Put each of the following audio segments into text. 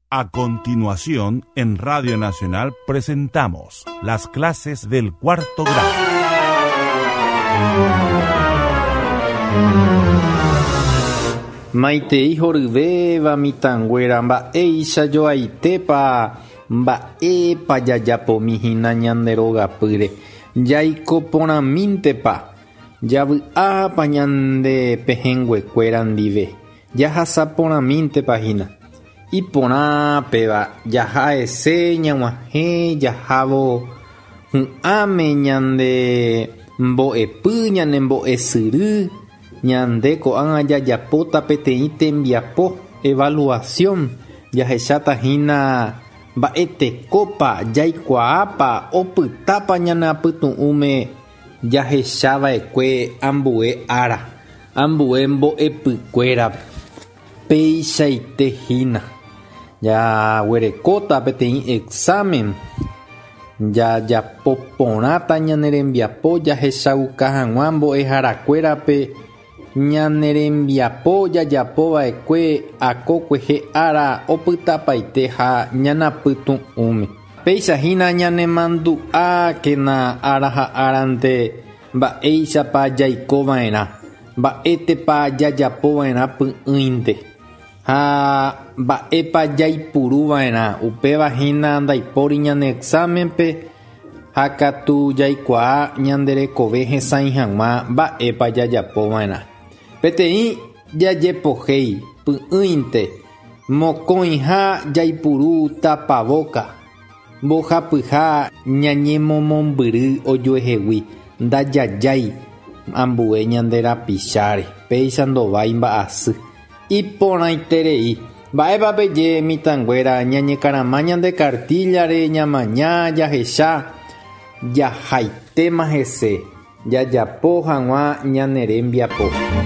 A continuación, en Radio Nacional presentamos las clases del cuarto grado. Maitei horyvéva mitãnguéra mba'éicha joaitépa mba'épa jajapomihína ñande rogapýre jaikoporãmíntepa javy'ápa ñande pehẽnguekuéra ndive jahasaporãmíntepa hína iporãpeva jaha ese ñag̃uahẽ jahávo hu'ãme ñande mbo'epy ñande mbo'esyry ñande ko'ág̃a jajapóta peteĩ tembiapo evaluación jahecháta hína mba'etekópa jaikuaápa opytápa ñane apytu'ũme jahechava'ekue ambue ára ambue mbo'epykuérape péichaite hína jaguerekóta peteĩ examen jajapoporãta ñane rembiapo jahechauka hag̃ua mbo'eharakuérape ñane rembiapo jajapova'ekue akókuehe ára opytapaite ha ñanapytu'ũme péichahína ñanemandu'ákena ára ha árante mba'éichapa jaikova'erã mba'étepa jajapova'erã py'ỹinte ha mba'épa jaipuruva'erã upévahína ndaipóri ñane examenpe ha katu jaikuaa ñande rekove hesãi hag̃ua mba'épa jajapova'erã peteĩ jajepohéi py'ỹinte mokõiha jaipuru tapavoka mbohapyha ñañemomombyry ojoehegui ndajajái ambue ñande rapicháre péicha ndovái mba'asy iporãiterei mba'épa peje mitãnguéra ñañekarãma ñande kartillare ñamaña jahecha jahaitéma hese jajapo hag̃ua ñane rembiapo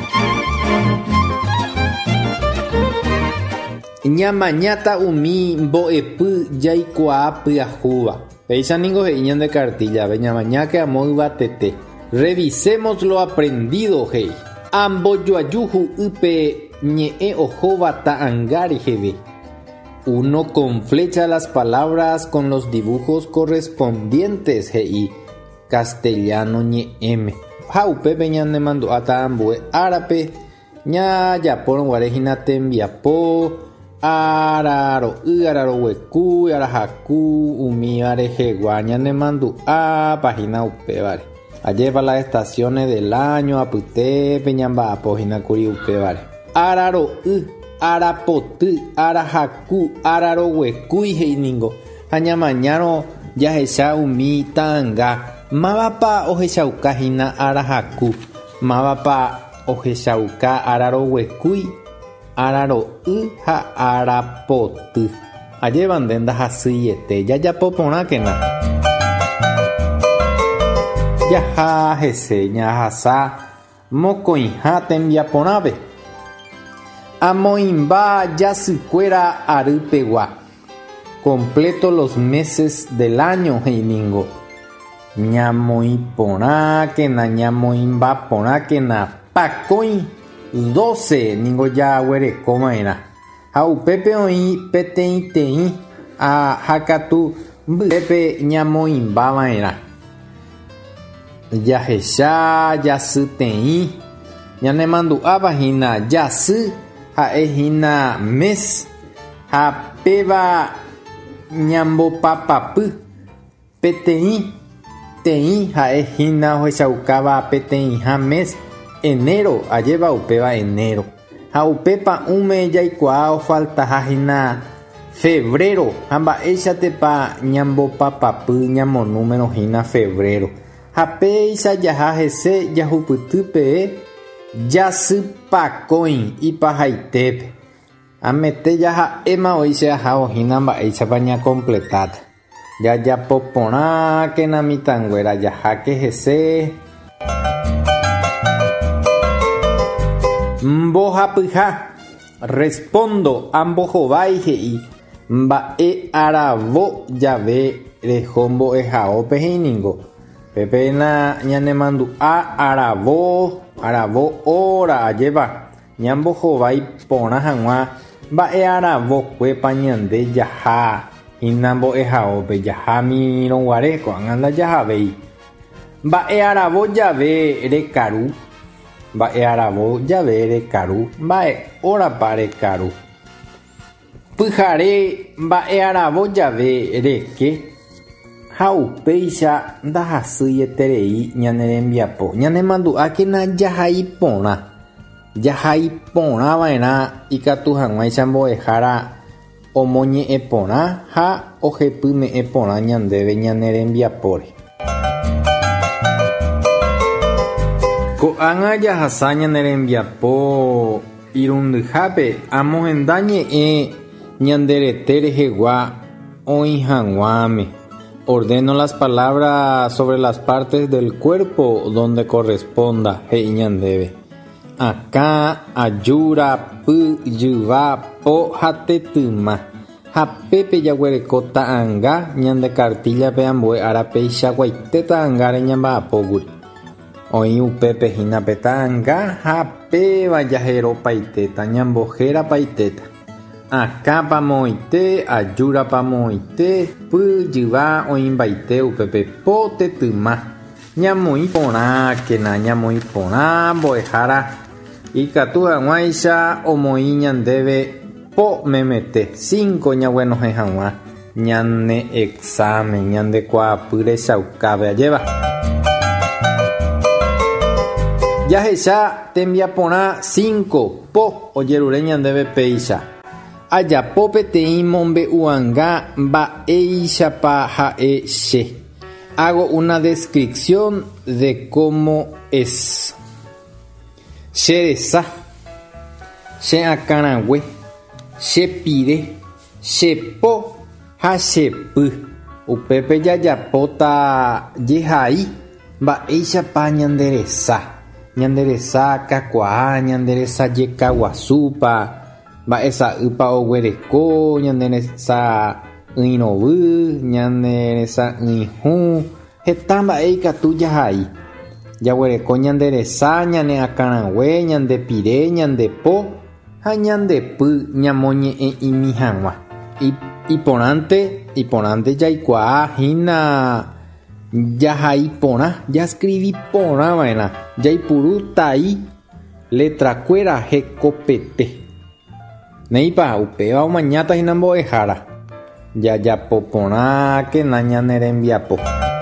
ñamañáta umi mbo'epy jaikuaa pyahúva péichaniko he'i ñande kartillave ñamaña que amo yvatete revisemos lo aprendido he'i ambojoaju hu'ýpe ñe'ẽ ohóva ta'ãnga reheve uno con flecha las palabras con los dibujos correspondientes he'i castellano ñe'ẽme ha upépe ñanemandu'áta ambue árape ñajaporõguarehína tembiapo araro'y araroguekúi arahaku umíva rehegua ñanemandu'ápahína upévare ajépa las estaciones del año apytépe ñamba'apohínakuri upévare araro'y arapoty arahaku araroguekúi he'íningo ha ñamañárõ jahecha umi ta'ãnga mávapa ohechaukahína arahaku mávapa ohechauka araroguekúi araro'y ha arapoty ajévante ndahasýiete jajapoporãkena jaha hese ñahasa mokõiha tembiaporãpe amoĩmba jasykuéra arýpegua completo los meses del año he'íningo ñamoĩporãkena ñamoĩmbaporãkena pakõi 12 ningo jaguerekova'erã ha upépe oĩ peteĩteĩ ha katu mbyrépe ñamoĩmbava'erã jahecha jasyteĩ ñanemandu'ápahína jasy ha'ehína mes ha péva ñambopapapy peteĩ teĩ ha'ehína ohechaukáva peteĩha mes enero ajéva upéva enero ha upépa ume jaikuaa ofaltahahína febrero ha mba'éichatepa ñambopapapy ñamonúmerohína febrero ha péicha jaha hese jahupyty peẽ jasypakõi ipahaitépe amete jaha'éma oiche ahaohína mba'éichapa ñakompletáta jajapoporãkena mitãnguéra jaháke hese mbohapyha respondo ambohovái he'i mba'e aravo jave reho mbo'ehaópe he'íningo pepéna ñanemandu'a aravo óra ajéva ñambohovái porã hag̃ua mba'earavokue ñande jaha hína mbo'ehaópe jaha mirõguare ko'ág̃a ndajavéi. Mba'earavo jave rekaru. Mba'earavo jave rekaru. Mba'e órapa rekaru. Pyhare mba'earavo jave reke. Ha upéicha ndahasýieterei ñane rembiapo. Ñanemandu'ákena jahai porã. Jahai porãva'erã ikatu hag̃uáicha mbo'ehára omoñe'ẽ porã ha ohepyme'ẽ porã ñandéve ñane rembiapóre. Ko'ág̃a jahasa ñane rembiapo irundyhápe amohenda ñe'ẽ ñanderete rehegua oĩ hag̃uáme. Ordeno las palabras sobre las partes del cuerpo donde corresponda, he'i ñandéve. Akã, ajúra, py, jyva, po ha tetyma. Ha pépe jaguereko ta'ãnga ñande kartillape ambue arapeichakuaite ta'ãngáre ñamba'apókuri. Oĩ upépe hína pe ta'ãnga ha péva jaherópaitéta ñambohérapaitéta. Akãpa moõite, ajúrapa moõite, py, jyva oĩmbaite upépe po tetyma. Ñamoĩ porãkena ñamoĩ porã mbo'ehára ikatu hag̃uáicha omoĩ ñandéve po memete 5 ñaguenohẽ hag̃ua ñane examen ñande kuaapy rechaukáve ajéva. Jahecha tembiaporã 5 po ojerure ñandéve péicha. Ajapo peteĩ mombe'uanga mba'éichapa ha'e che. Hago una descripción de cómo es. Cheresa, cheakãrague, chepire, chepo ha chepy. Upépe jajapóta jehai mba'éichapa ñanderesa. Ñanderesa kakuaa, ñanderesa jekaguasúpa, mba'esa'ýpa oguereko, ñanderesa ỹirovy, ñanderesa ỹihũ, heta mba'e ikatu jahai. Jaguereko ñanderesa, ñane akãrague, ñandepire, ñandepo ha ñandepy ñamoñe'ẽ imi hag̃ua. Iporãnte jaikuaa hína jahai porã, jascribi porãva'erã, jaipuru tai letrakuéra hekopete. Neípa upéva omañáta hína mbo'ehára. Jajapo porãkena ñane rembiapo.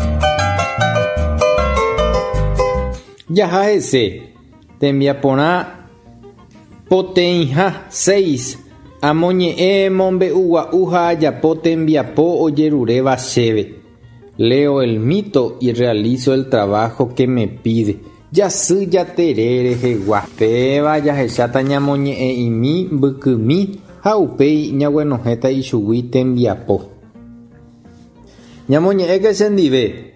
Jaha hese tembiaporã poteĩha 6 amoñe'ẽ mombe'ugua'u ha ajapo tembiapo ojeruréva chéve. Leo el mito y realizo el trabajo que me pide. Jasy jatere rehegua. Péva jahecháta ñamoñe'ẽ imi mbykymi ha upéi ñaguenohéta ichugui tembiapo. Ñamoñe'ẽke chendive.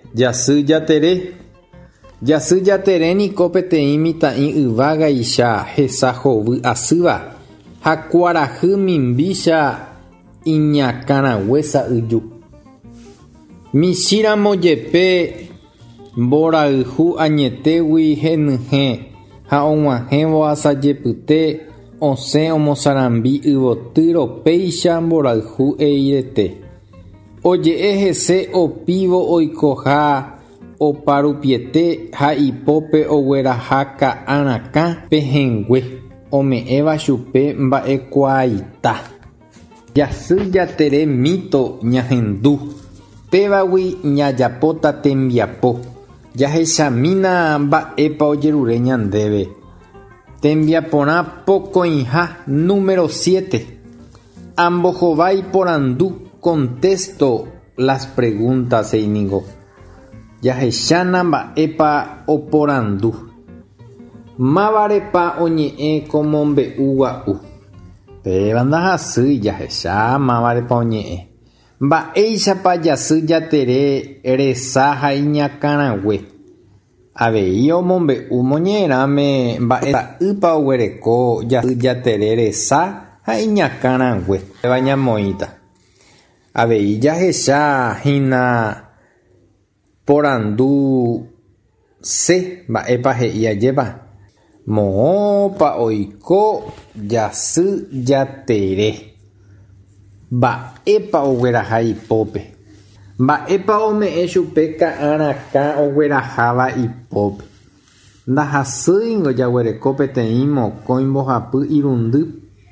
Jasy jatere niko peteĩ mitã'i yvagaicha hesa hovy asýva ha kuarahy mimbícha iñakãrague sa'yju. Michíramo jepe mborayhu añetégui henyhẽ ha og̃uahẽvo asajepyte osẽ omosarambi yvoty péicha mborayhu eirete. Oje'e hese opívo oikoha oparupiete ha ipópe ogueraha ka'arakã pehẽngue ome'ẽva chupe mba'ekuaaita. Jasy jatere mito ñahendu. Pévagui ñajapóta tembiapo. Jahechamína mba'épa ojerure ñandéve. Tembiaporã pokõiha número 7. Ambohovái porandu. Contesto las preguntas einingo. Jahechána mba'épa oporandu. Mávarepa oñe'ẽ komombe'ugua'u. Péva ndahasýi jahecha mávarepa oñe'ẽ. Mba'éichapa jasy jatere resa ha iñakãrague. Avei omombe'u moñe'ẽrãme mba'esa'ýpa oguereko jasy jatere resa ha iñakãrague. Péva ñamoĩta. Avei jahecha hína porandu se mba'épa he'i ajépa. mo'õpa oiko jasy jatere. Mba'épa ogueraha ipópe. Mba'épa ome'ẽ chupe ka'arãka ogueraháva ipópe. Ndahasýingo jaguereko peteĩ mokõi mbohapy irundy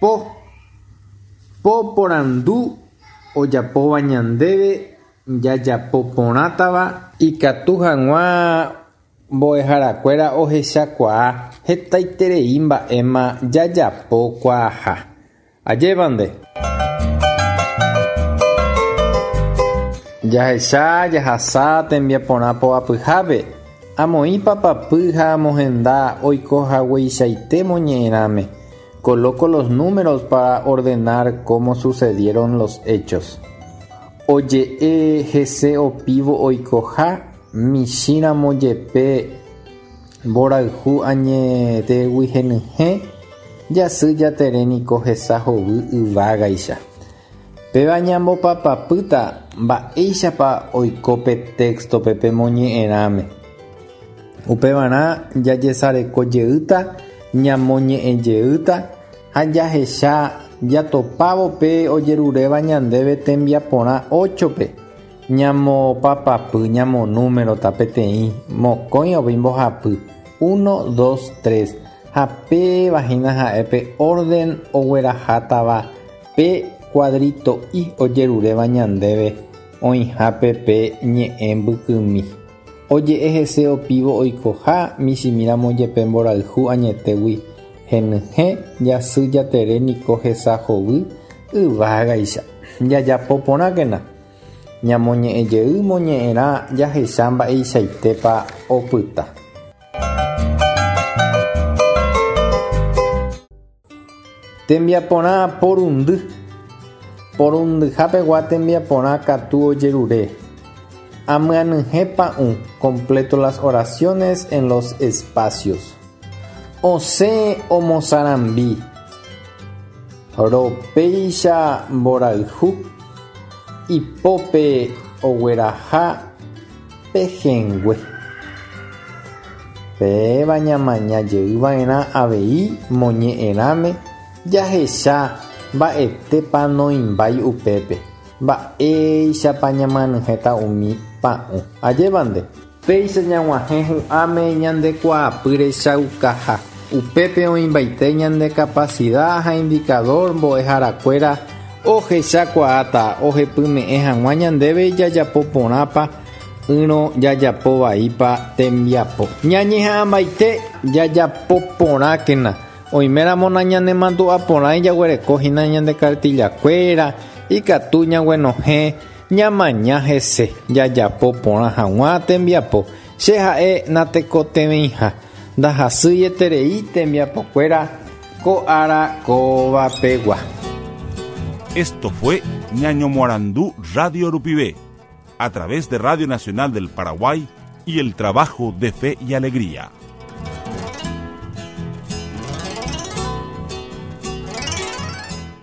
porandu ojapóva ñandéve jajapoporãtava ikatu hag̃ua mbo'eharakuéra ohechakuaa hetaiterei mba'éma jajapokuaaha. Ajévante. Jahecha jahasa tembiaporã povapyhápe. Amoĩ papapy ha amohenda oikohagueichaite moñe'ẽrãme. Coloco los números para ordenar cómo sucedieron los hechos. Oje'e hese opívo oikoha michíramo jepe mborayhu añeteguyhenyhẽ jasy jateréniko hesa hovy yvágaicha. Péva ñambopapapýta mba'éichapa oikópe textope pemoñe'ẽrãme. Upevarã jajesarekojeýta ñamoñe'ẽjeýta ha jahecha jatopávope ojeruréva ñandéve tembiaporã 8pe ñamopapapy ñamonúmerota peteĩ mokõi ovi mbohapy 1, 2, 3 ha pévahína ha'épe orden oguerahátava pe cuadrito i ojeruréva ñandéve oĩhápe pe ñe'ẽ mbykymi. Oje'e hese opívo oikoha michimíramo jepe mborayhu añetégui henyhẽ jasy jatere niko hesa hovy yvágaicha. Jajapoporãkena. Ñamoñe'ẽjey moñe'ẽrã jahecha mba'eichaitépa opyta. Tembiaporã porundy. Porundyhápegua tembiaporã katu ojerure. Amyanyhẽpa'ũ. Completo las oraciones en los espacios. Osẽ omosarambi. Ropéicha mborayhu. Ipópe ogueraha pehẽngue. Péva ñamañajeýva'erã avei moñe'ẽrãme jahecha mba'etépa noĩmbái upépe. Mba'éichapa ñamanyhẽta umi pa'ũ. Ajévante. Péicha ñag̃uahẽ hu'ãme ñandekuaapy rechaukaha. Upépe oĩmbaite ñande capacidad ha indicador mbo'eharakuéra ohechakuaáta ohepyme'ẽ hag̃ua ñandéve jajapoporãpa yrõ jajapovaípa tembiapo. Ñañeha'ãmbaite jajapoporãkena. Oiméramo nañanemandu'aporãi jaguerekohína ñande kartillakuéra ikatu ñaguenohẽ ñamaña hese jajapoporã hag̃ua tembiapo. Che ha'e natekotevẽiha ndahasýieterei tembiapokuéra ko ára kóvapegua. Esto fue Ñaño Morandú Radio Rupivé, a través de Radio Nacional del Paraguay y el trabajo de Fe y Alegría.